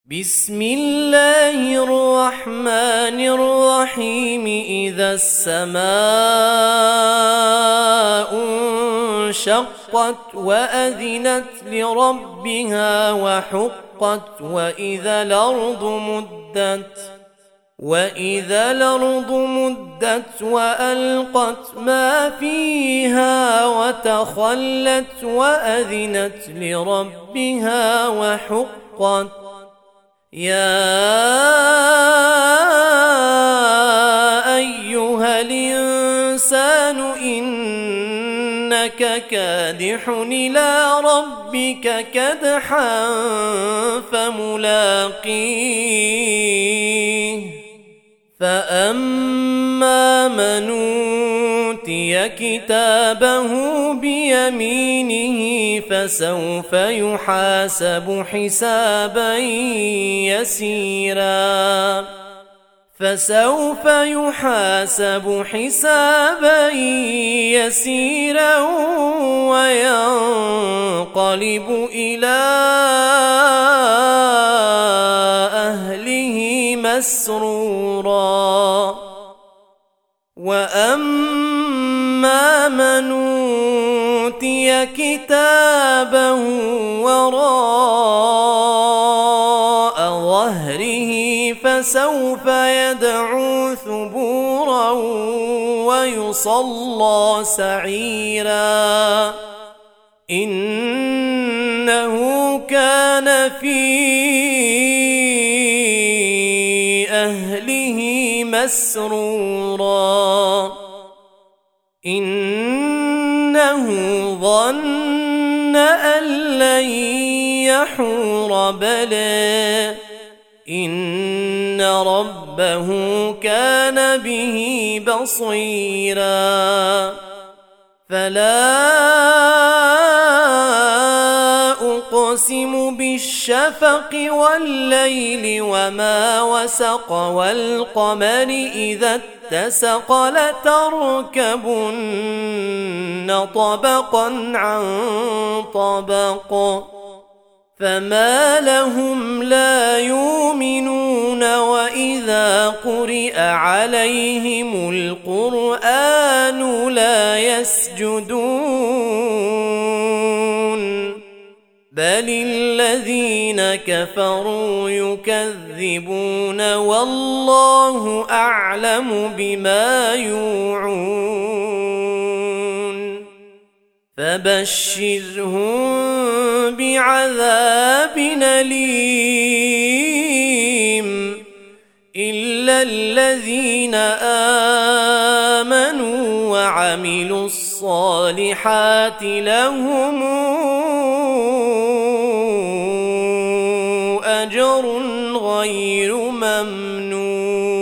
بسم الله الرحمن الرحيم. إذا السماء انشقت وأذنت لربها وحقت وإذا الأرض مدت وألقت ما فيها وتخلت وأذنت لربها وحقت. يا أيها الإنسان إنك كادح إلى ربك كدحا فملاقيه. فأما من أوتي كتابه بيمينه فسوف يحاسب حسابا يسيرا وينقلب إلى أهله مسرورا. وأما من أوتي كتابه وراء ظهره فسوف يدعو ثبورا ويصلى سعيرا. إنه كان في أهله مسرورا. إنه ظن أن لن يحور بلى إن ربه كان به بصيرا. فلا أقسم بالشفق والليل وما وسق والقمر إذا اتسق لتركبن طبقا عن طبق فما لهم لا يؤمنون وإذا قرئ عليهم القرآن لا يسجدون بل الذين كفروا يكذبون والله أعلم بما يوعون. فبشرهم بعذاب أليم إلا الذين آمنوا وعملوا الصالحات لهم أجر غير ممنون.